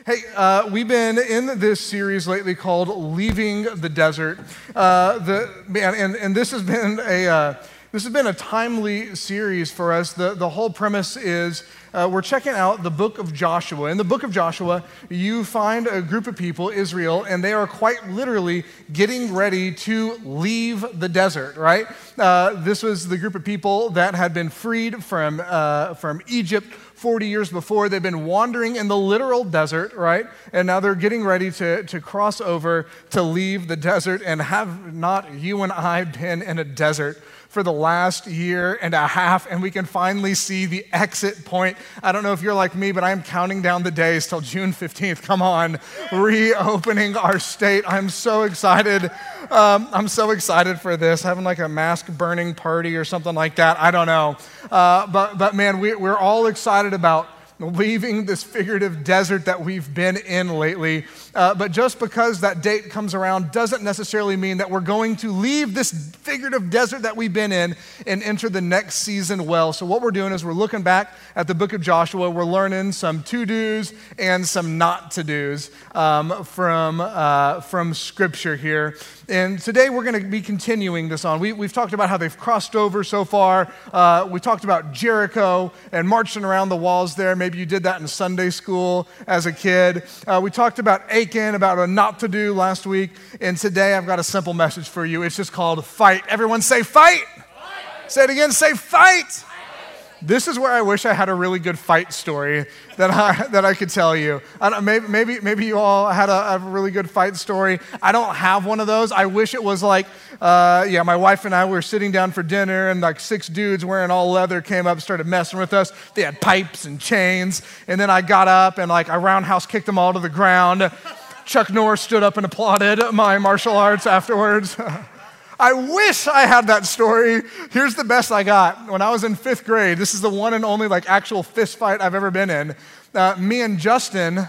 Hey, we've been in this series lately called "Leaving the Desert," and this has been a timely series for us. The whole premise is we're checking out the book of Joshua. In the book of Joshua, you find a group of people, Israel, and they are quite literally getting ready to leave the desert. Right? This was the group of people that had been freed from Egypt 40 years before. They've been wandering in the literal desert, right? And now they're getting ready to cross over to leave the desert. And have not you and I been in a desert for the last year and a half, and we can finally see the exit point? I don't know if you're like me, but I'm counting down the days till June 15th. Come on, reopening our state. I'm so excited. I'm so excited for this, having like a mask burning party or something like that. I don't know. But man, we're all excited about leaving this figurative desert that we've been in lately. But just because that date comes around doesn't necessarily mean that we're going to leave this figurative desert that we've been in and enter the next season well. So what we're doing is we're looking back at the book of Joshua. We're learning some to-dos and some not-to-dos from Scripture here. And today we're going to be continuing this on. We've talked about how they've crossed over so far. We talked about Jericho and marching around the walls there. Maybe you did that in Sunday school as a kid. We talked about Achan, about a not to do last week. And today I've got a simple message for you. It's just called fight. Everyone say fight. Fight. Say it again, say fight. This is where I wish I had a really good fight story that I could tell you. Maybe you all had a really good fight story. I don't have one of those. I wish it was like, my wife and I were sitting down for dinner, and like 6 dudes wearing all leather came up, started messing with us. They had pipes and chains, and then I got up and like I roundhouse kicked them all to the ground. Chuck Norris stood up and applauded my martial arts afterwards. I wish I had that story. Here's the best I got. When I was in 5th grade, this is the one and only like actual fist fight I've ever been in. Me and Justin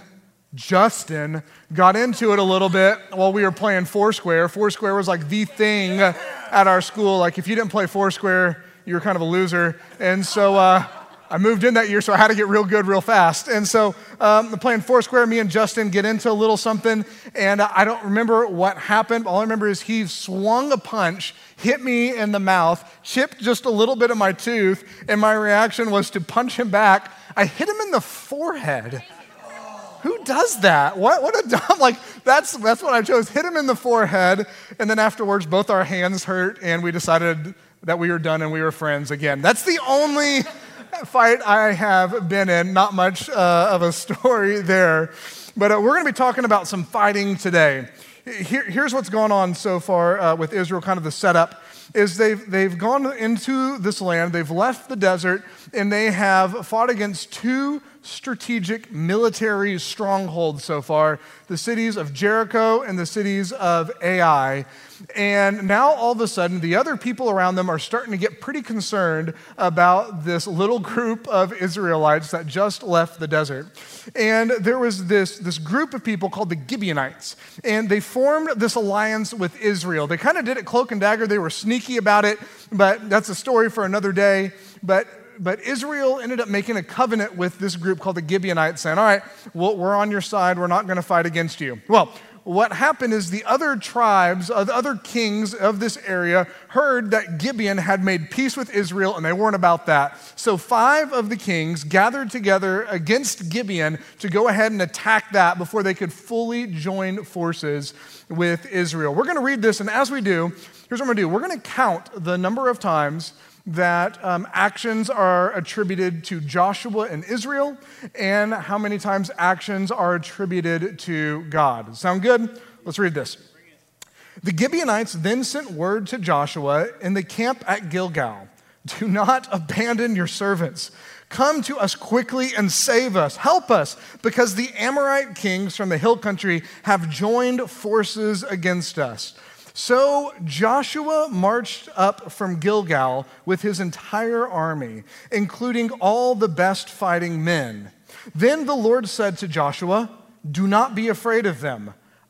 got into it a little bit while we were playing Foursquare. Foursquare was like the thing at our school. Like if you didn't play Foursquare, you were kind of a loser. And so I moved in that year, so I had to get real good real fast. And so playing Foursquare, me and Justin get into a little something, and I don't remember what happened. All I remember is he swung a punch, hit me in the mouth, chipped just a little bit of my tooth, and my reaction was to punch him back. I hit him in the forehead. Who does that? What a dumb, like, that's what I chose. Hit him in the forehead, and then afterwards, both our hands hurt, and we decided that we were done and we were friends again. That's the only fight I have been in. Not much of a story there. But we're going to be talking about some fighting today. Here's what's gone on so far with Israel, kind of the setup, is they've gone into this land, they've left the desert, and they have fought against 2 strategic military strongholds so far, the cities of Jericho and the cities of Ai. And now all of a sudden, the other people around them are starting to get pretty concerned about this little group of Israelites that just left the desert. And there was this group of people called the Gibeonites, and they formed this alliance with Israel. They kind of did it cloak and dagger. They were sneaky about it, but that's a story for another day. But Israel ended up making a covenant with this group called the Gibeonites, saying, all right, we're on your side. We're not going to fight against you. Well, what happened is the other tribes, the other kings of this area heard that Gibeon had made peace with Israel, and they weren't about that. So 5 of the kings gathered together against Gibeon to go ahead and attack that before they could fully join forces with Israel. We're going to read this, and as we do, here's what I'm going to do. We're going to count the number of times that actions are attributed to Joshua and Israel, and how many times actions are attributed to God. Sound good? Let's read this. The Gibeonites then sent word to Joshua in the camp at Gilgal, do not abandon your servants. Come to us quickly and save us. Help us, because the Amorite kings from the hill country have joined forces against us. So Joshua marched up from Gilgal with his entire army, including all the best fighting men. Then the Lord said to Joshua, do not be afraid of them.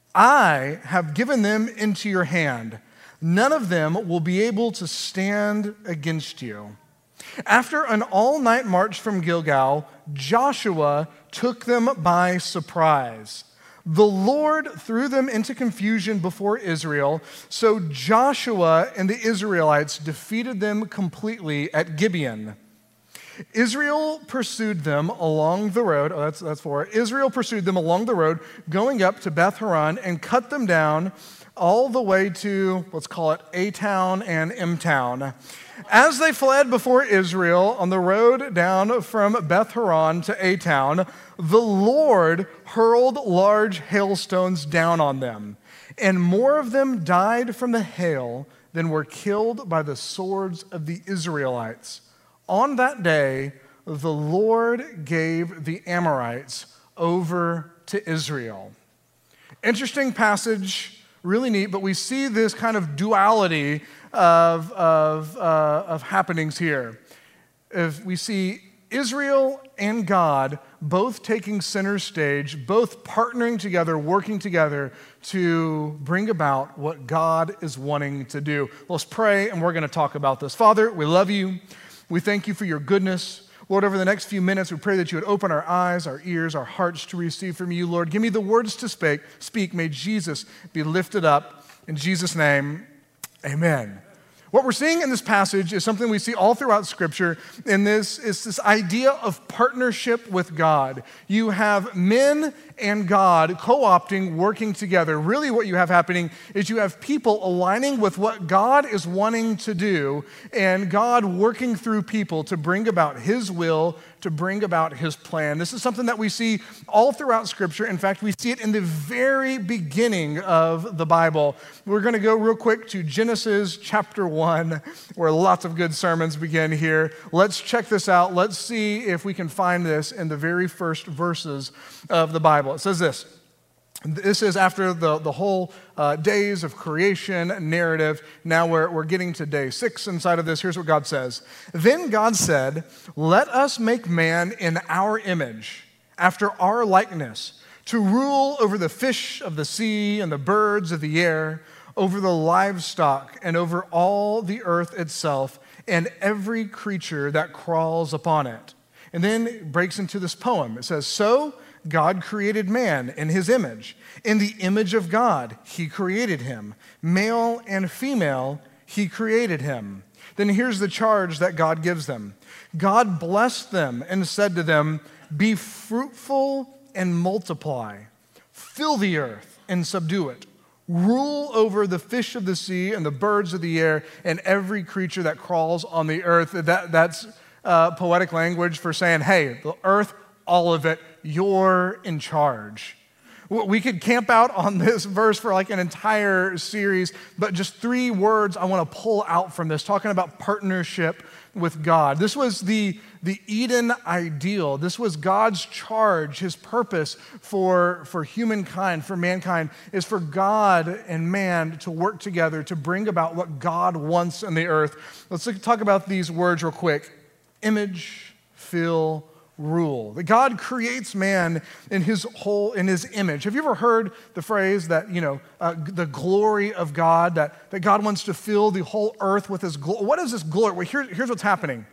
I have given them into your hand. None of them will be able to stand against you. After an all-night march from Gilgal, Joshua took them by surprise. The Lord threw them into confusion before Israel, so Joshua and the Israelites defeated them completely at Gibeon. Israel pursued them along the road. That's 4. Israel pursued them along the road, going up to Beth Horon, and cut them down all the way to, let's call it A-Town and M-Town. As they fled before Israel on the road down from Beth Horon to A-Town, the Lord hurled large hailstones down on them, and more of them died from the hail than were killed by the swords of the Israelites. On that day, the Lord gave the Amorites over to Israel. Interesting passage, really neat, but we see this kind of duality of happenings here. If we see Israel and God both taking center stage, both partnering together, working together to bring about what God is wanting to do. Let's pray, and we're going to talk about this. Father, we love you. We thank you for your goodness. Lord, over the next few minutes, we pray that you would open our eyes, our ears, our hearts to receive from you. Lord, give me the words to speak. May Jesus be lifted up. In Jesus' name, amen. What we're seeing in this passage is something we see all throughout Scripture, and this is this idea of partnership with God. You have men and God co-opting, working together. Really what you have happening is you have people aligning with what God is wanting to do, and God working through people to bring about His will, to bring about His plan. This is something that we see all throughout Scripture. In fact, we see it in the very beginning of the Bible. We're going to go real quick to Genesis chapter 1, where lots of good sermons begin here. Let's check this out. Let's see if we can find this in the very first verses of the Bible. It says this. This is after the whole days of creation narrative. Now we're getting to day 6 inside of this. Here's what God says. Then God said, "Let us make man in our image, after our likeness, to rule over the fish of the sea and the birds of the air, over the livestock and over all the earth itself, and every creature that crawls upon it." And then it breaks into this poem. It says, "So God created man in his image. In the image of God, he created him. Male and female, he created him." Then here's the charge that God gives them. God blessed them and said to them, "Be fruitful and multiply. Fill the earth and subdue it. Rule over the fish of the sea and the birds of the air and every creature that crawls on the earth." That's poetic language for saying, hey, the earth, all of it, you're in charge. We could camp out on this verse for like an entire series, but just 3 words I want to pull out from this, talking about partnership with God. This was the Eden ideal. This was God's charge. His purpose for humankind, for mankind, is for God and man to work together to bring about what God wants in the earth. Let's talk about these words real quick. Image, fill, rule. That God creates man in his image. Have you ever heard the phrase that, the glory of God, that God wants to fill the whole earth with his glory? What is this glory? Well, here's what's happening.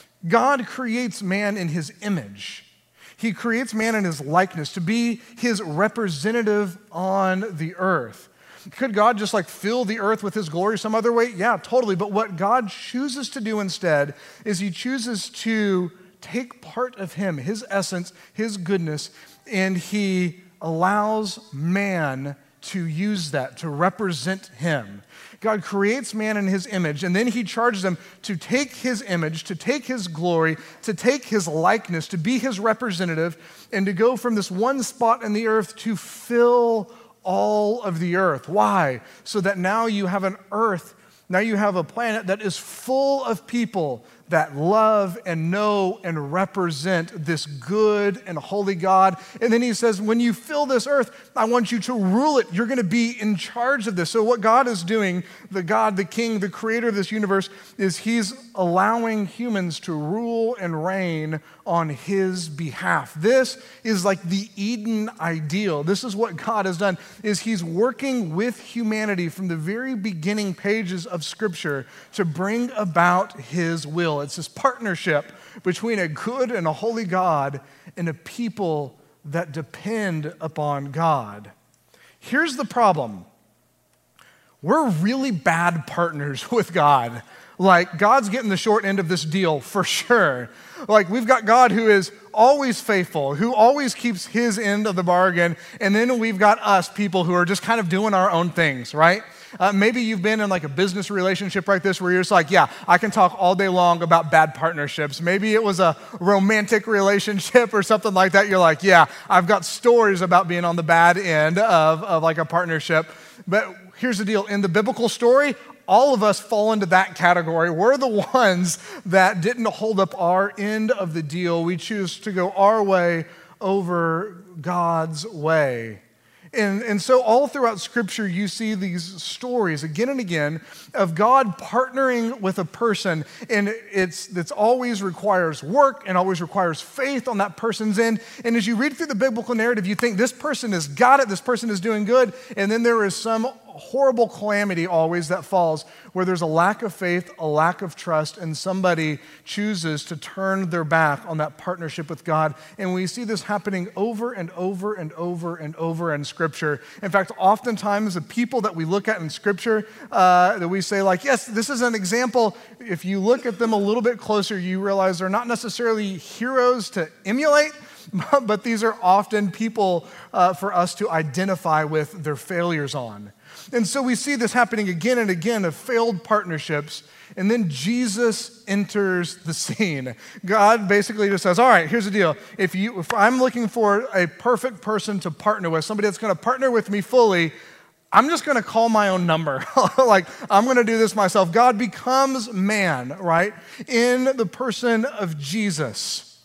God creates man in his image. He creates man in his likeness to be his representative on the earth. Could God just fill the earth with his glory some other way? Yeah, totally. But what God chooses to do instead is he chooses to take part of him, his essence, his goodness, and he allows man to use that, to represent him. God creates man in his image, and then he charges them to take his image, to take his glory, to take his likeness, to be his representative, and to go from this one spot in the earth to fill all of the earth. Why? So that now you have an earth, now you have a planet that is full of people that love and know and represent this good and holy God. And then he says, when you fill this earth, I want you to rule it. You're going to be in charge of this. So what God is doing, the God, the King, the creator of this universe, is he's allowing humans to rule and reign on his behalf. This is like the Eden ideal. This is what God has done, is he's working with humanity from the very beginning pages of Scripture to bring about his will. deal. It's this partnership between a good and a holy God and a people that depend upon God. Here's the problem. We're really bad partners with God. Like, God's getting the short end of this deal for sure. Like, we've got God who is always faithful, who always keeps his end of the bargain, and then we've got us people who are just kind of doing our own things, right? Maybe you've been in like a business relationship like this where you're just like, yeah, I can talk all day long about bad partnerships. Maybe it was a romantic relationship or something like that. You're like, yeah, I've got stories about being on the bad end of like a partnership. But here's the deal. In the biblical story, all of us fall into that category. We're the ones that didn't hold up our end of the deal. We choose to go our way over God's way. And so all throughout Scripture, you see these stories again and again of God partnering with a person, and it's always requires work and always requires faith on that person's end. And as you read through the biblical narrative, you think this person has got it, this person is doing good, and then there is some horrible calamity always that falls where there's a lack of faith, a lack of trust, and somebody chooses to turn their back on that partnership with God. And we see this happening over and over and over and over in Scripture. In fact, oftentimes the people that we look at in Scripture that we say like, yes, this is an example. If you look at them a little bit closer, you realize they're not necessarily heroes to emulate, but these are often people for us to identify with their failures on. And so we see this happening again and again of failed partnerships, and then Jesus enters the scene. God basically just says, all right, here's the deal. If I'm looking for a perfect person to partner with, somebody that's going to partner with me fully, I'm just going to call my own number. Like, I'm going to do this myself. God becomes man, right, in the person of Jesus.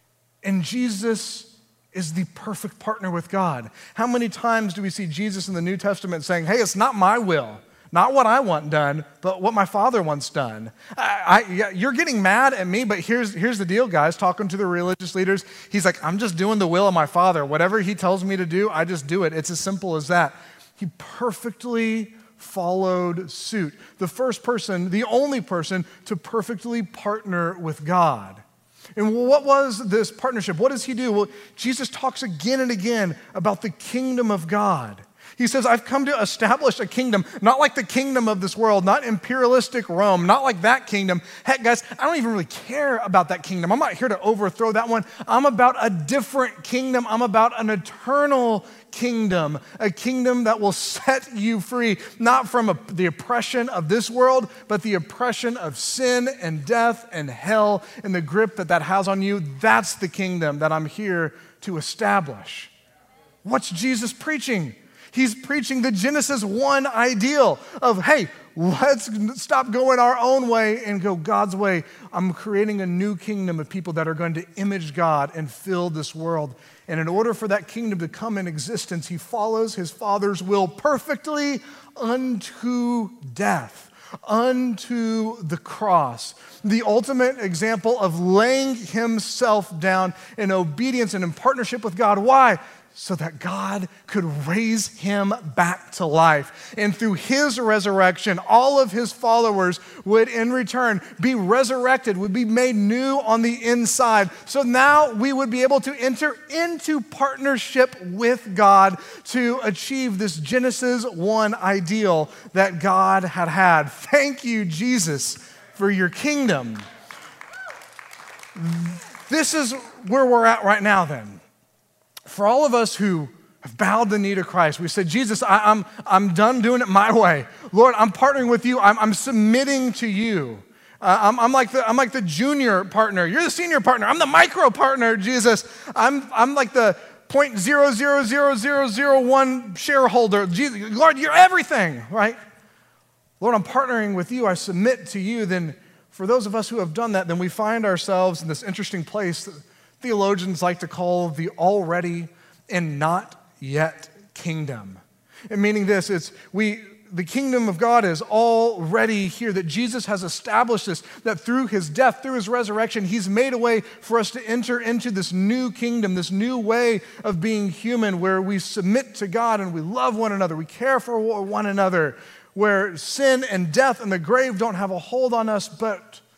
And Jesus is the perfect partner with God. How many times do we see Jesus in the New Testament saying, hey, it's not my will, not what I want done, but what my Father wants done. You're getting mad at me, but here's the deal, guys, talking to the religious leaders. He's like, I'm just doing the will of my Father. Whatever he tells me to do, I just do it. It's as simple as that. He perfectly followed suit. The first person, the only person to perfectly partner with God. And what was this partnership? What does he do? Well, Jesus talks again and again about the kingdom of God. He says, I've come to establish a kingdom, not like the kingdom of this world, not imperialistic Rome, not like that kingdom. Heck, guys, I don't even really care about that kingdom. I'm not here to overthrow that one. I'm about a different kingdom. I'm about an eternal kingdom, a kingdom that will set you free, not from the oppression of this world, but the oppression of sin and death and hell and the grip that has on you. That's the kingdom that I'm here to establish. What's Jesus preaching? He's preaching the Genesis 1 ideal of, hey, let's stop going our own way and go God's way. I'm creating a new kingdom of people that are going to image God and fill this world. And in order for that kingdom to come in existence, he follows his Father's will perfectly unto death, unto the cross. The ultimate example of laying himself down in obedience and in partnership with God. Why? So that God could raise him back to life. And through his resurrection, all of his followers would in return be resurrected, would be made new on the inside. So now we would be able to enter into partnership with God to achieve this Genesis 1 ideal that God had. Thank you, Jesus, for your kingdom. This is where we're at right now then. For all of us who have bowed the knee to Christ, we said, Jesus, I'm done doing it my way. Lord, I'm partnering with you. I'm submitting to you. I'm like the junior partner. You're the senior partner. I'm the micro partner, Jesus. I'm like the 0.000001 shareholder. Jesus, Lord, you're everything, right? Lord, I'm partnering with you. I submit to you. Then for those of us who have done that, then we find ourselves in this interesting place that theologians like to call the already and not yet kingdom. And meaning this, the kingdom of God is already here, that Jesus has established this, that through his death, through his resurrection, he's made a way for us to enter into this new kingdom, this new way of being human, where we submit to God and we love one another, we care for one another, where sin and death and the grave don't have a hold on us, but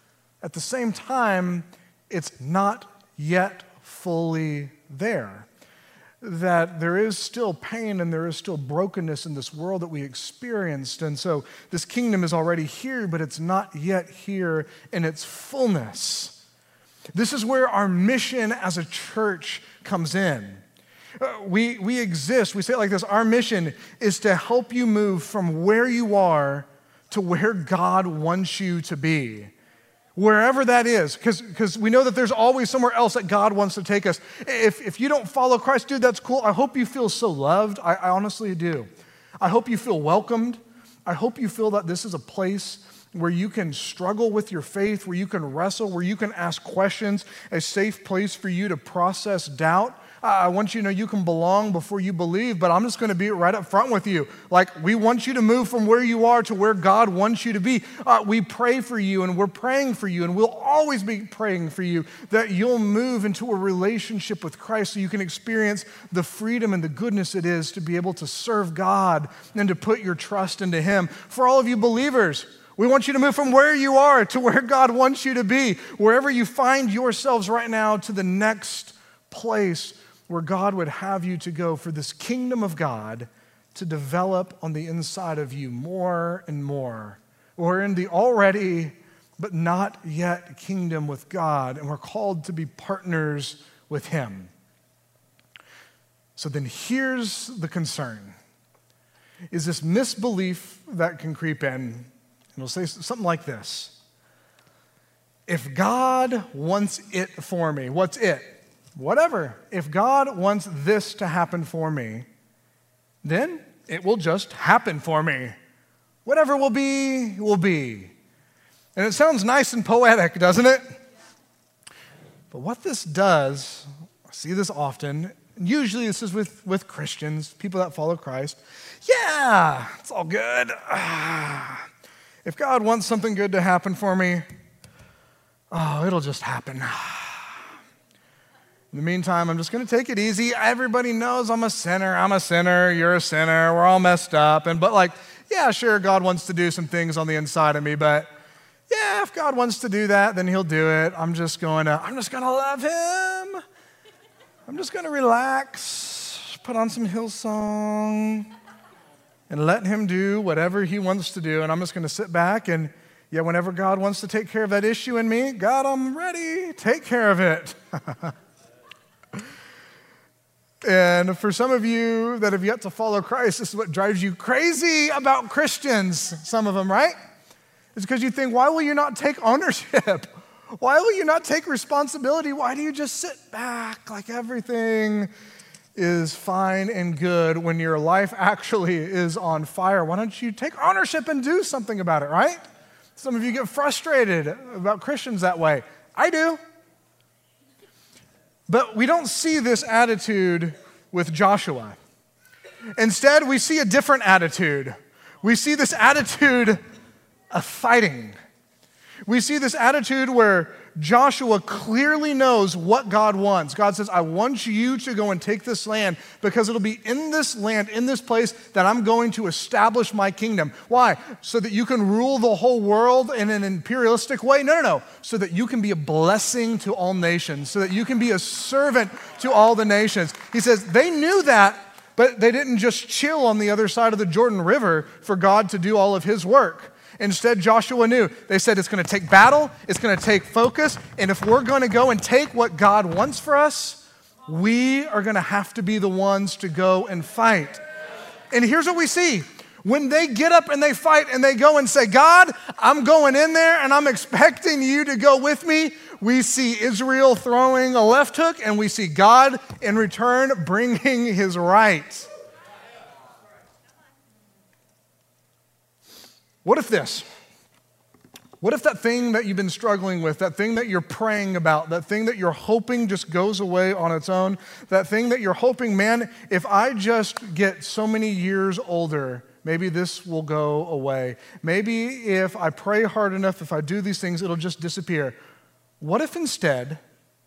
At the same time, it's not yet fully there. That there is still pain and there is still brokenness in this world that we experienced. And so this kingdom is already here, but it's not yet here in its fullness. This is where our mission as a church comes in. We exist, we say it like this, our mission is to help you move from where you are to where God wants you to be. Wherever that is, because we know that there's always somewhere else that God wants to take us. If you don't follow Christ, dude, that's cool. I hope you feel so loved. I honestly do. I hope you feel welcomed. I hope you feel that this is a place where you can struggle with your faith, where you can wrestle, where you can ask questions, a safe place for you to process doubt. I want you to know you can belong before you believe, but I'm just going to be right up front with you. Like, we want you to move from where you are to where God wants you to be. We pray for you, and we're praying for you, and we'll always be praying for you that you'll move into a relationship with Christ so you can experience the freedom and the goodness it is to be able to serve God and to put your trust into Him. For all of you believers, we want you to move from where you are to where God wants you to be, wherever you find yourselves right now, to the next place where God would have you to go for this kingdom of God to develop on the inside of you more and more. We're in the already but not yet kingdom with God, and we're called to be partners with Him. So then here's the concern, is this misbelief that can creep in, and it'll say something like this: if God wants it for me, what's it? Whatever. If God wants this to happen for me, then it will just happen for me. Whatever will be, will be. And it sounds nice and poetic, doesn't it? But what this does, I see this often, and usually this is with Christians, people that follow Christ. Yeah, it's all good. If God wants something good to happen for me, it'll just happen. In the meantime, I'm just going to take it easy. Everybody knows I'm a sinner. I'm a sinner. You're a sinner. We're all messed up. But yeah, sure, God wants to do some things on the inside of me. But yeah, if God wants to do that, then He'll do it. I'm just going to love Him. I'm just going to relax, put on some Hillsong, and let Him do whatever He wants to do. And I'm just going to sit back and, yeah, whenever God wants to take care of that issue in me, God, I'm ready. Take care of it. And for some of you that have yet to follow Christ, this is what drives you crazy about Christians, some of them, right? It's because you think, why will you not take ownership? Why will you not take responsibility? Why do you just sit back like everything is fine and good when your life actually is on fire? Why don't you take ownership and do something about it, right? Some of you get frustrated about Christians that way. I do. But we don't see this attitude with Joshua. Instead, we see a different attitude. We see this attitude of fighting. We see this attitude where Joshua clearly knows what God wants. God says, I want you to go and take this land because it'll be in this land, in this place, that I'm going to establish my kingdom. Why? So that you can rule the whole world in an imperialistic way? No. So that you can be a blessing to all nations, so that you can be a servant to all the nations. He says they knew that, but they didn't just chill on the other side of the Jordan River for God to do all of His work. Instead, Joshua knew. They said it's going to take battle, it's going to take focus, and if we're going to go and take what God wants for us, we are going to have to be the ones to go and fight. And here's what we see. When they get up and they fight and they go and say, God, I'm going in there and I'm expecting you to go with me, we see Israel throwing a left hook and we see God in return bringing His right. What if this? What if that thing that you've been struggling with, that thing that you're praying about, that thing that you're hoping just goes away on its own, that thing that you're hoping, man, if I just get so many years older, maybe this will go away. Maybe if I pray hard enough, if I do these things, it'll just disappear. What if instead,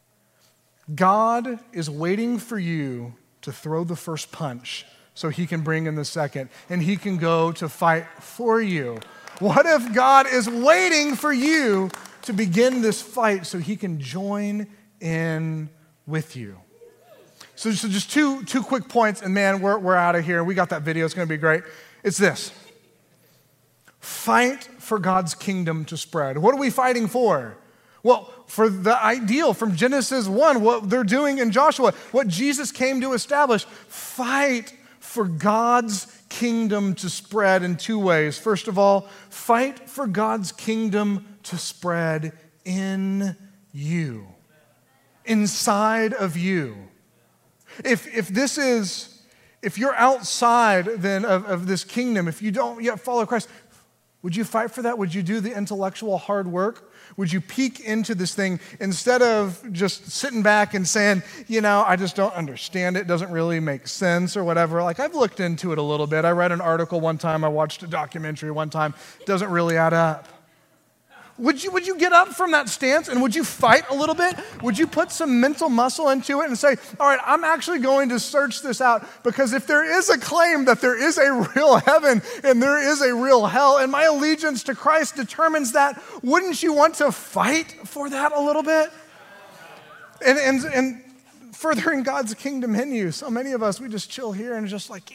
God is waiting for you to throw the first punch so He can bring in the second, and He can go to fight for you? What if God is waiting for you to begin this fight so he can join in with you. So just two quick points, and man, we're out of here. We got that video. It's going to be great. It's this. Fight for God's kingdom to spread. What are we fighting for? Well, for the ideal from Genesis 1, what they're doing in Joshua, what Jesus came to establish. Fight for God's kingdom to spread in two ways. First of all, fight for God's kingdom to spread in you, inside of you. If you're outside then of this kingdom, if you don't yet follow Christ, would you fight for that? Would you do the intellectual hard work? Would you peek into this thing instead of just sitting back and saying, I just don't understand it, doesn't really make sense or whatever. Like, I've looked into it a little bit. I read an article one time, I watched a documentary one time, doesn't really add up. Would you get up from that stance and would you fight a little bit? Would you put some mental muscle into it and say, all right, I'm actually going to search this out, because if there is a claim that there is a real heaven and there is a real hell and my allegiance to Christ determines that, wouldn't you want to fight for that a little bit? And furthering God's kingdom in you. So many of us, we just chill here and just like,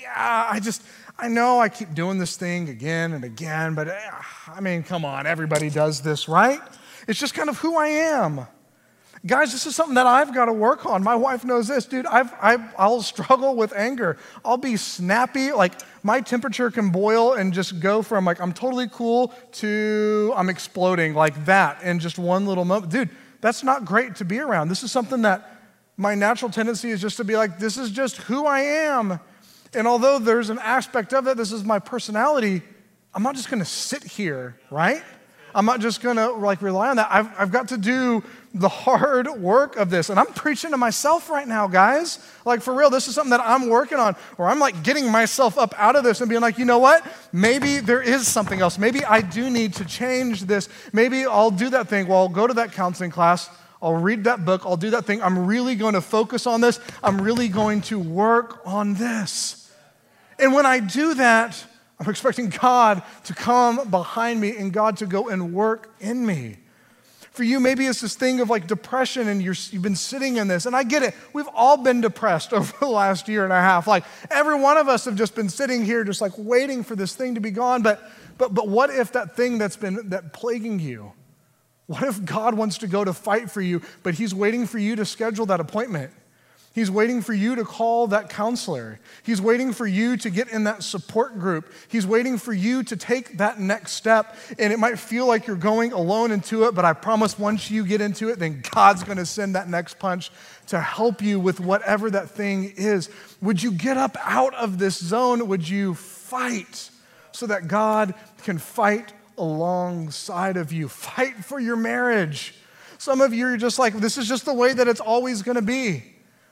I know I keep doing this thing again and again, but come on, everybody does this, right? It's just kind of who I am. Guys, this is something that I've got to work on. My wife knows this, dude. I'll struggle with anger. I'll be snappy. Like, my temperature can boil and just go from like, I'm totally cool to I'm exploding like that in just one little moment. Dude, that's not great to be around. This is something that my natural tendency is just to be like, this is just who I am. And although there's an aspect of it, this is my personality, I'm not just going to sit here, right? I'm not just going to rely on that. I've got to do the hard work of this. And I'm preaching to myself right now, guys. Like, for real, this is something that I'm working on, where I'm like getting myself up out of this and being like, you know what? Maybe there is something else. Maybe I do need to change this. Maybe I'll do that thing. Well, I'll go to that counseling class. I'll read that book. I'll do that thing. I'm really going to focus on this. I'm really going to work on this. And when I do that, I'm expecting God to come behind me and God to go and work in me. For you, maybe it's this thing of like depression and you've been sitting in this. And I get it. We've all been depressed over the last year and a half. Like, every one of us have just been sitting here just like waiting for this thing to be gone. But what if that thing that's plaguing you, what if God wants to go to fight for you, but he's waiting for you to schedule that appointment? He's waiting for you to call that counselor. He's waiting for you to get in that support group. He's waiting for you to take that next step. And it might feel like you're going alone into it, but I promise once you get into it, then God's going to send that next punch to help you with whatever that thing is. Would you get up out of this zone? Would you fight so that God can fight alongside of you? Fight for your marriage. Some of you are just like, this is just the way that it's always going to be.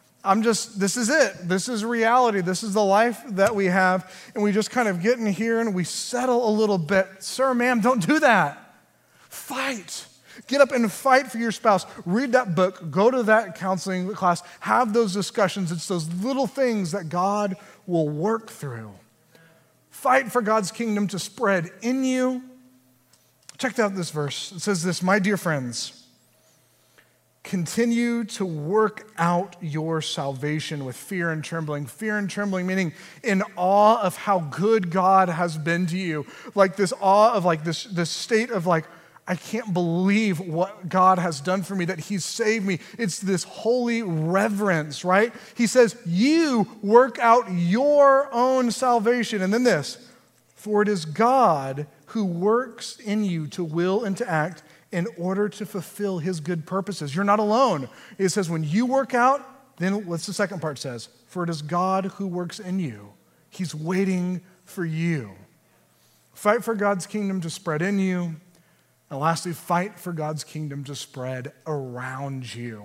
This is it. This is reality. This is the life that we have. And we just kind of get in here and we settle a little bit. Sir, ma'am, don't do that. Fight. Get up and fight for your spouse. Read that book. Go to that counseling class. Have those discussions. It's those little things that God will work through. Fight for God's kingdom to spread in you. Check out this verse. It says this, my dear friends, continue to work out your salvation with fear and trembling. Fear and trembling meaning in awe of how good God has been to you. Like this awe of like this state of like, I can't believe what God has done for me, that he's saved me. It's this holy reverence, right? He says, you work out your own salvation. And then this, for it is God who works in you to will and to act in order to fulfill his good purposes. You're not alone. It says when you work out, then what's the second part says? For it is God who works in you. He's waiting for you. Fight for God's kingdom to spread in you. And lastly, fight for God's kingdom to spread around you.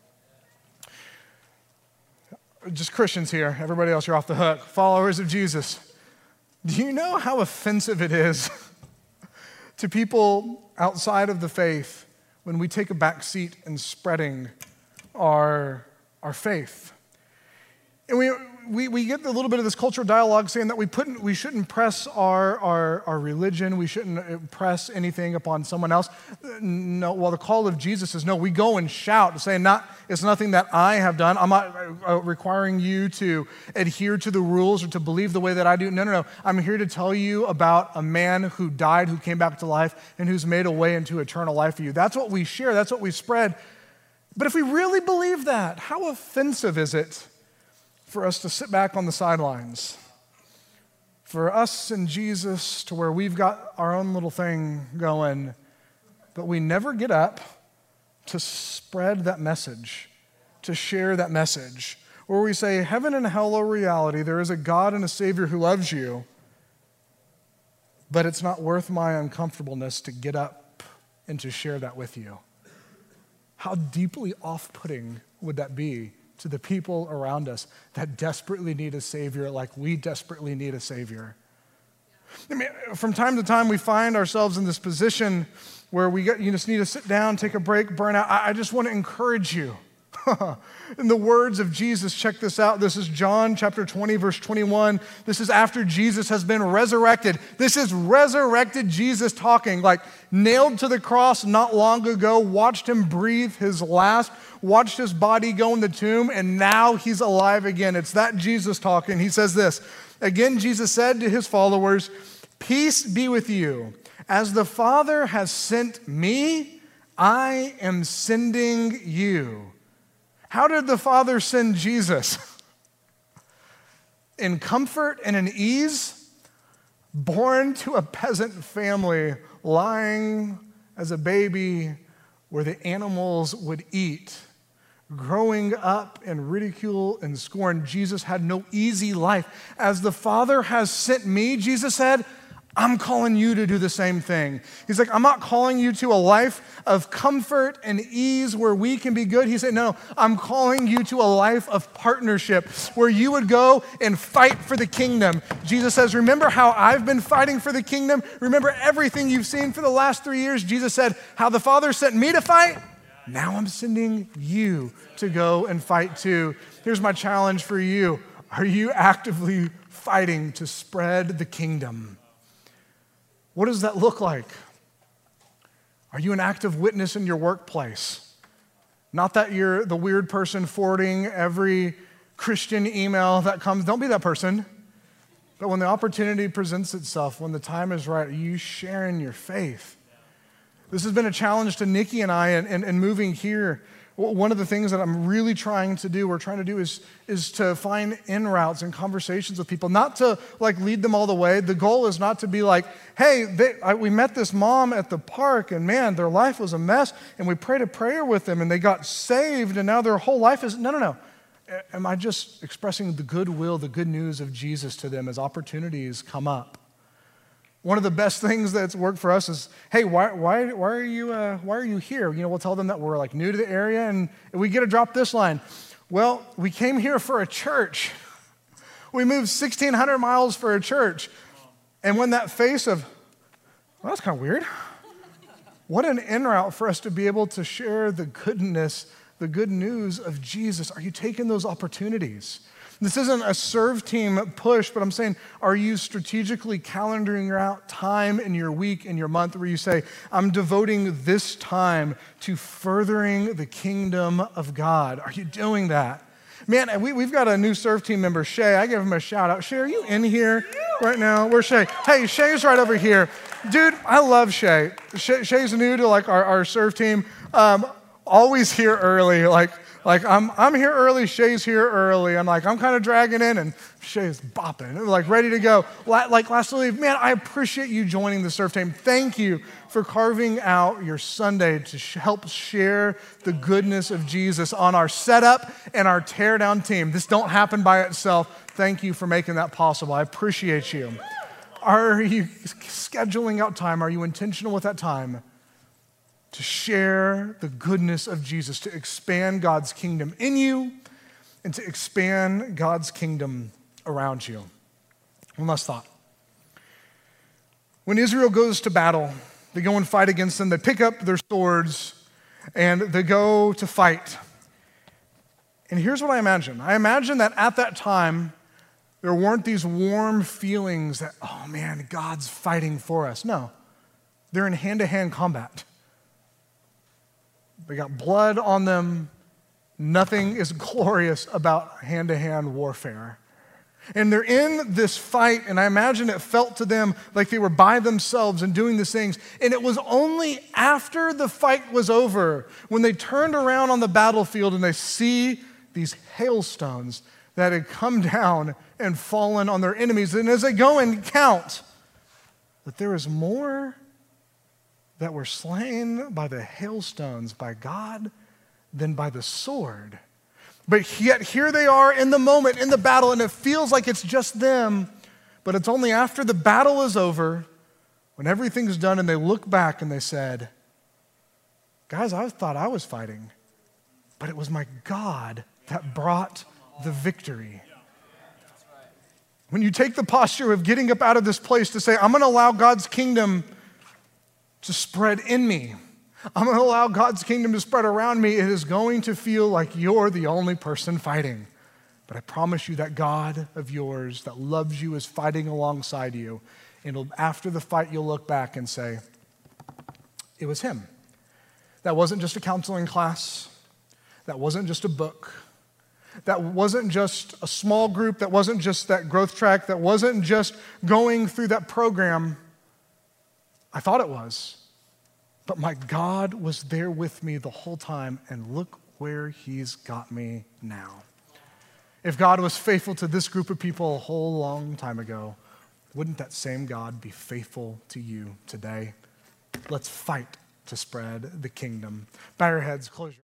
Just Christians here. Everybody else, you're off the hook. Followers of Jesus. Do you know how offensive it is to people outside of the faith when we take a back seat in spreading our faith? And we get a little bit of this cultural dialogue saying that we shouldn't press our religion, we shouldn't press anything upon someone else. No, well, the call of Jesus is no, we go and shout, saying it's nothing that I have done. I'm not requiring you to adhere to the rules or to believe the way that I do. No. I'm here to tell you about a man who died, who came back to life, and who's made a way into eternal life for you. That's what we share, that's what we spread. But if we really believe that, how offensive is it for us to sit back on the sidelines? For us and Jesus to where we've got our own little thing going, but we never get up to spread that message, to share that message. Or we say, heaven and hell are reality. There is a God and a Savior who loves you, but it's not worth my uncomfortableness to get up and to share that with you. How deeply off-putting would that be to the people around us that desperately need a Savior like we desperately need a Savior? I mean, from time to time, we find ourselves in this position where you just need to sit down, take a break, burn out. I just want to encourage you. In the words of Jesus, check this out. This is John chapter 20, verse 21. This is after Jesus has been resurrected. This is resurrected Jesus talking, like nailed to the cross not long ago, watched him breathe his last, watched his body go in the tomb, and now he's alive again. It's that Jesus talking. He says this, again, Jesus said to his followers, peace be with you. As the Father has sent me, I am sending you. How did the Father send Jesus? In comfort and in ease, born to a peasant family, lying as a baby where the animals would eat. Growing up in ridicule and scorn, Jesus had no easy life. As the Father has sent me, Jesus said, I'm calling you to do the same thing. He's like, I'm not calling you to a life of comfort and ease where we can be good. He said, no, I'm calling you to a life of partnership where you would go and fight for the kingdom. Jesus says, remember how I've been fighting for the kingdom? Remember everything you've seen for the last 3 years? Jesus said, how the Father sent me to fight? Now I'm sending you to go and fight too. Here's my challenge for you. Are you actively fighting to spread the kingdom? What does that look like? Are you an active witness in your workplace? Not that you're the weird person forwarding every Christian email that comes. Don't be that person. But when the opportunity presents itself, when the time is right, are you sharing your faith? This has been a challenge to Nikki and I in moving here. One of the things that I'm really trying to do is to find in routes and conversations with people, not to like lead them all the way. The goal is not to be like, hey, we met this mom at the park and man, their life was a mess and we prayed a prayer with them and they got saved and now their whole life is, no. Am I just expressing the goodwill, the good news of Jesus to them as opportunities come up? One of the best things that's worked for us is, hey, why are you here? You know, we'll tell them that we're like new to the area, and we get to drop this line. Well, we came here for a church. We moved 1,600 miles for a church, and when that face of, well, that's kind of weird. What an en route for us to be able to share the goodness, the good news of Jesus. Are you taking those opportunities? This isn't a serve team push, but I'm saying, are you strategically calendaring out time in your week, in your month, where you say, I'm devoting this time to furthering the kingdom of God? Are you doing that? Man, we've got a new serve team member, Shay. I give him a shout out. Shay, are you in here right now? Where's Shay? Hey, Shay's right over here. Dude, I love Shay. Shay's new to like our serve team. Always here early, like I'm here early, Shay's here early. I'm kind of dragging in and Shay's bopping, like ready to go. Like last week, man, I appreciate you joining the serve team. Thank you for carving out your Sunday to help share the goodness of Jesus on our setup and our tear down team. This don't happen by itself. Thank you for making that possible. I appreciate you. Are you scheduling out time? Are you intentional with that time to share the goodness of Jesus, to expand God's kingdom in you and to expand God's kingdom around you? One last thought. When Israel goes to battle, they go and fight against them. They pick up their swords and they go to fight. And here's what I imagine. I imagine that at that time, There weren't these warm feelings that, oh man, God's fighting for us. No, they're in hand-to-hand combat. They got blood on them. Nothing is glorious about hand-to-hand warfare. And they're in this fight, and I imagine it felt to them like they were by themselves and doing these things. And it was only after the fight was over, when they turned around on the battlefield and they see these hailstones that had come down and fallen on their enemies. And as they go and count, that there is more that were slain by the hailstones by God than by the sword. But yet here they are in the moment, in the battle, and it feels like it's just them. But it's only after the battle is over, when everything's done, and they look back and they said, guys, I thought I was fighting, but it was my God that brought the victory. When you take the posture of getting up out of this place to say, I'm going to allow God's kingdom to spread in me, I'm going to allow God's kingdom to spread around me, it is going to feel like you're the only person fighting. But I promise you that God of yours that loves you is fighting alongside you. And after the fight, you'll look back and say, it was him. That wasn't just a counseling class. That wasn't just a book. That wasn't just a small group. That wasn't just that growth track. That wasn't just going through that program. I thought it was. But my God was there with me the whole time, and look where he's got me now. If God was faithful to this group of people a whole long time ago, wouldn't that same God be faithful to you today? Let's fight to spread the kingdom. Bow your heads, close your